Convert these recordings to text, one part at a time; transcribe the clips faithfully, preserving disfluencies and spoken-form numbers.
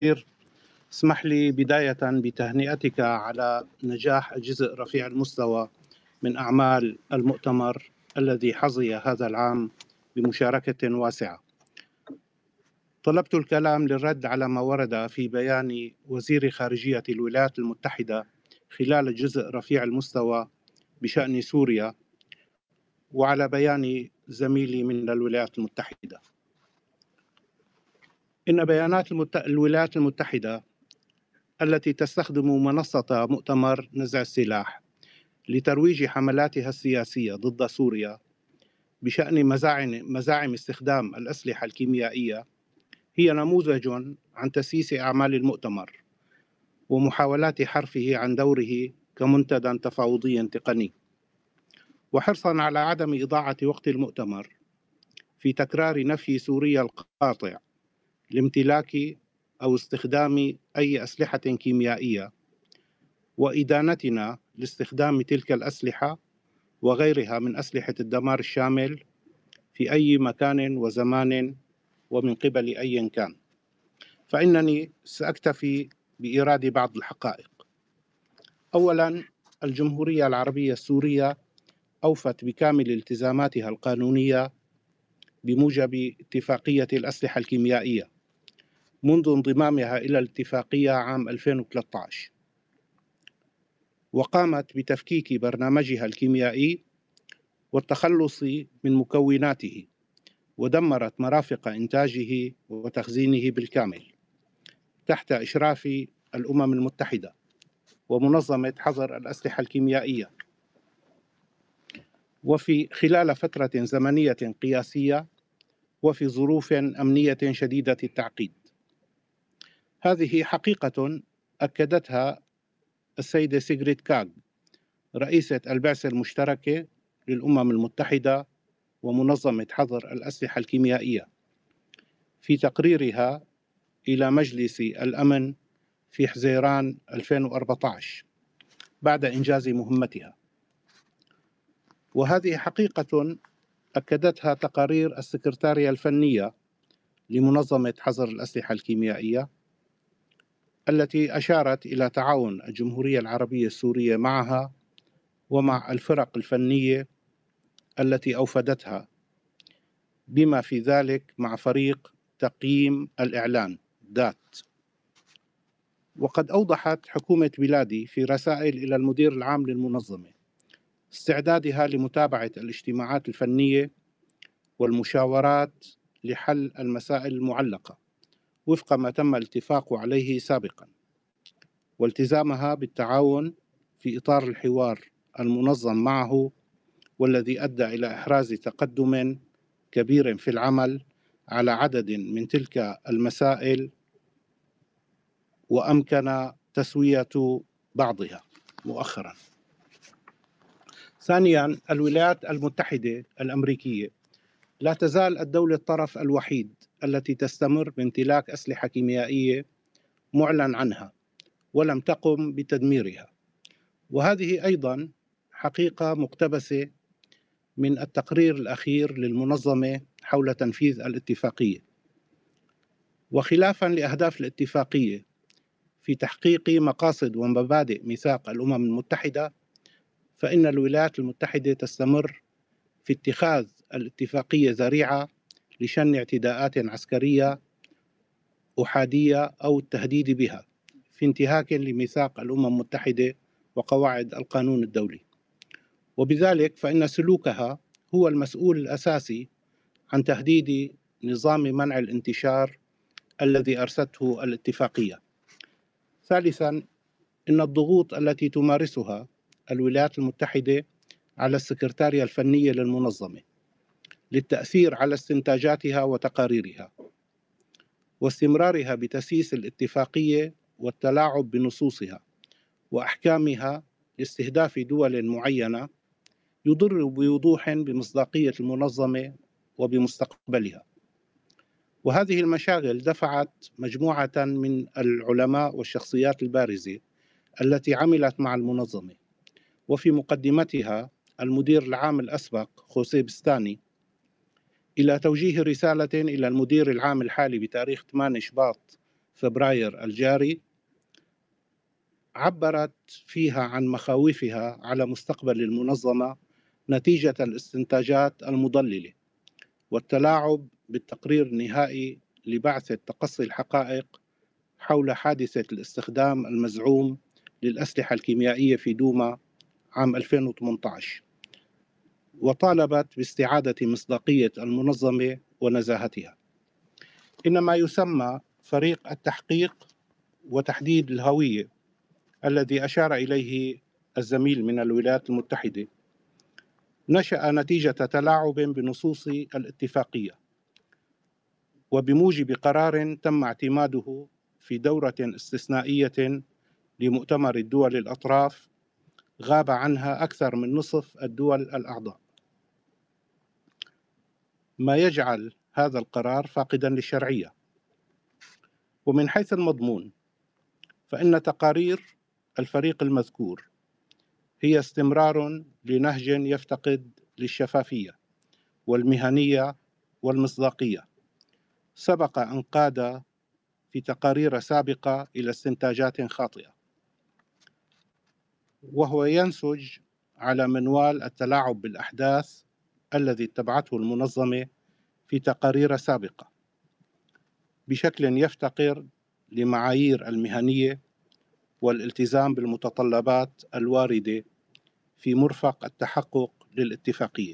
اسمح لي بداية بتهنئتك على نجاح الجزء رفيع المستوى من أعمال المؤتمر الذي حظي هذا العام بمشاركة واسعة. طلبت الكلام للرد على ما ورد في بيان وزير خارجية الولايات المتحدة خلال الجزء رفيع المستوى بشأن سوريا، وعلى بيان زميلي من الولايات المتحدة. إن بيانات المت... الولايات المتحدة التي تستخدم منصة مؤتمر نزع السلاح لترويج حملاتها السياسية ضد سوريا بشأن مزاعم, مزاعم استخدام الأسلحة الكيميائية هي نموذج عن تسييس أعمال المؤتمر ومحاولات حرفه عن دوره كمنتدى تفاوضي تقني، وحرصا على عدم إضاعة وقت المؤتمر في تكرار نفي سوريا القاطع لامتلاك أو استخدام أي أسلحة كيميائية، وإدانتنا لاستخدام تلك الأسلحة وغيرها من أسلحة الدمار الشامل في أي مكان وزمان ومن قبل أي كان. فإنني سأكتفي بإيراد بعض الحقائق. أولاً، الجمهورية العربية السورية أوفت بكامل التزاماتها القانونية بموجب اتفاقية الأسلحة الكيميائية منذ انضمامها إلى الاتفاقية عام ألفين وثلاثة عشر، وقامت بتفكيك برنامجها الكيميائي والتخلص من مكوناته، ودمرت مرافق إنتاجه وتخزينه بالكامل تحت إشراف الأمم المتحدة ومنظمة حظر الأسلحة الكيميائية، وفي خلال فترة زمنية قياسية وفي ظروف أمنية شديدة التعقيد. هذه حقيقة أكدتها السيدة سيغريت كاغ رئيسة البعثة المشتركة للأمم المتحدة ومنظمة حظر الأسلحة الكيميائية في تقريرها إلى مجلس الأمن في حزيران ألفين وأربعة عشر بعد إنجاز مهمتها. وهذه حقيقة أكدتها تقارير السكرتارية الفنية لمنظمة حظر الأسلحة الكيميائية التي أشارت إلى تعاون الجمهورية العربية السورية معها ومع الفرق الفنية التي أوفدتها، بما في ذلك مع فريق تقييم الإعلان دات. وقد أوضحت حكومة بلادي في رسائل إلى المدير العام للمنظمة استعدادها لمتابعة الاجتماعات الفنية والمشاورات لحل المسائل المعلقة وفق ما تم الاتفاق عليه سابقا، والتزامها بالتعاون في إطار الحوار المنظم معه، والذي أدى إلى إحراز تقدم كبير في العمل على عدد من تلك المسائل وأمكن تسوية بعضها مؤخرا. ثانيا، الولايات المتحدة الأمريكية لا تزال الدولة الطرف الوحيد التي تستمر بامتلاك أسلحة كيميائية معلن عنها ولم تقم بتدميرها، وهذه أيضا حقيقة مقتبسة من التقرير الأخير للمنظمة حول تنفيذ الاتفاقية. وخلافا لأهداف الاتفاقية في تحقيق مقاصد ومبادئ ميثاق الأمم المتحدة، فإن الولايات المتحدة تستمر في اتخاذ الاتفاقية ذريعة لشن اعتداءات عسكرية أحادية أو التهديد بها في انتهاك لميثاق الأمم المتحدة وقواعد القانون الدولي، وبذلك فإن سلوكها هو المسؤول الأساسي عن تهديد نظام منع الانتشار الذي أرسته الاتفاقية. ثالثا، إن الضغوط التي تمارسها الولايات المتحدة على السكرتارية الفنية للمنظمة للتأثير على استنتاجاتها وتقاريرها واستمرارها بتسييس الاتفاقية والتلاعب بنصوصها وأحكامها لاستهداف دول معينة يضر بوضوح بمصداقية المنظمة وبمستقبلها. وهذه المشاغل دفعت مجموعة من العلماء والشخصيات البارزة التي عملت مع المنظمة، وفي مقدمتها المدير العام الأسبق خوسيه بستاني، إلى توجيه رسالة إلى المدير العام الحالي بتاريخ ثمانية شباط فبراير الجاري، عبّرت فيها عن مخاوفها على مستقبل المنظمة نتيجة الاستنتاجات المضللة والتلاعب بالتقرير النهائي لبعثة تقصي الحقائق حول حادثة الاستخدام المزعوم للأسلحة الكيميائية في دوما عام ألفين وثمانية عشر، وطالبت باستعادة مصداقية المنظمة ونزاهتها. إن ما يسمى فريق التحقيق وتحديد الهوية الذي أشار إليه الزميل من الولايات المتحدة نشأ نتيجة تلاعب بنصوص الاتفاقية، وبموجب قرار تم اعتماده في دورة استثنائية لمؤتمر الدول الأطراف غاب عنها أكثر من نصف الدول الأعضاء، ما يجعل هذا القرار فاقداً للشرعية. ومن حيث المضمون فإن تقارير الفريق المذكور هي استمرار لنهج يفتقد للشفافية والمهنية والمصداقية، سبق أن قاد في تقارير سابقة إلى استنتاجات خاطئة، وهو ينسج على منوال التلاعب بالأحداث الذي اتبعته المنظمة في تقارير سابقة بشكل يفتقر لمعايير المهنية والالتزام بالمتطلبات الواردة في مرفق التحقق للاتفاقية.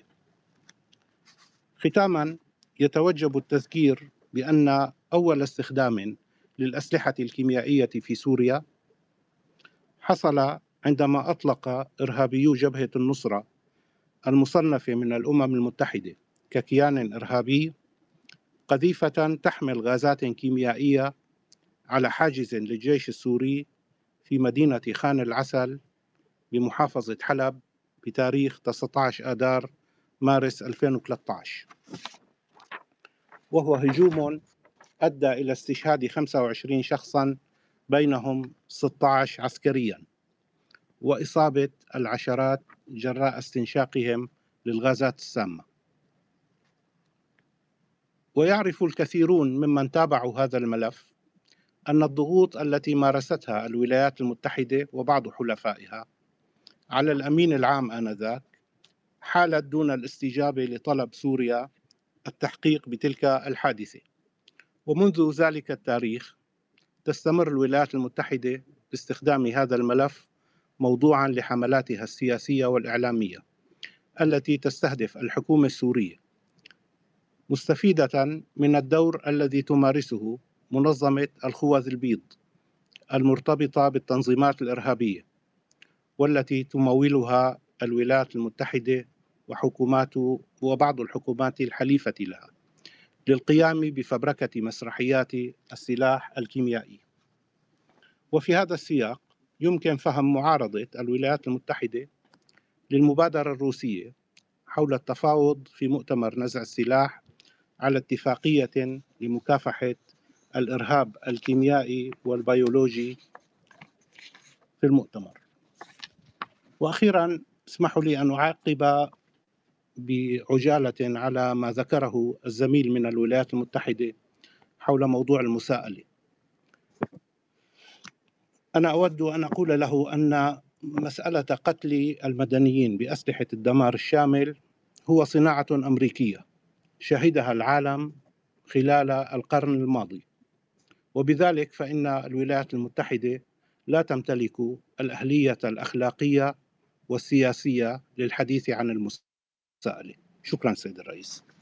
ختاماً، يتوجب التذكير بأن أول استخدام للأسلحة الكيميائية في سوريا حصل عندما أطلق إرهابيو جبهة النصرة المصنفة من الأمم المتحدة ككيان إرهابي قذيفة تحمل غازات كيميائية على حاجز للجيش السوري في مدينة خان العسل بمحافظة حلب بتاريخ تسعة عشر آذار مارس ألفين وثلاثة عشر، وهو هجوم أدى إلى استشهاد خمسة وعشرين شخصاً بينهم ستة عشر عسكرياً وإصابة العشرات جراء استنشاقهم للغازات السامة. ويعرف الكثيرون ممن تابعوا هذا الملف أن الضغوط التي مارستها الولايات المتحدة وبعض حلفائها على الأمين العام آنذاك حالت دون الاستجابة لطلب سوريا التحقيق بتلك الحادثة. ومنذ ذلك التاريخ تستمر الولايات المتحدة باستخدام هذا الملف موضوعاً لحملاتها السياسية والإعلامية التي تستهدف الحكومة السورية، مستفيدة من الدور الذي تمارسه منظمة الخوذ البيض المرتبطة بالتنظيمات الإرهابية والتي تمولها الولايات المتحدة وحكومات وبعض الحكومات الحليفة لها للقيام بفبركة مسرحيات السلاح الكيميائي. وفي هذا السياق يمكن فهم معارضة الولايات المتحدة للمبادرة الروسية حول التفاوض في مؤتمر نزع السلاح على اتفاقية لمكافحة الإرهاب الكيميائي والبيولوجي في المؤتمر. وأخيراً اسمحوا لي أن أعقب بعجالة على ما ذكره الزميل من الولايات المتحدة حول موضوع المساءلة. أنا أود أن أقول له أن مسألة قتل المدنيين بأسلحة الدمار الشامل هو صناعة أمريكية شهدها العالم خلال القرن الماضي، وبذلك فإن الولايات المتحدة لا تمتلك الأهلية الأخلاقية والسياسية للحديث عن المساءلة. شكراً سيد الرئيس.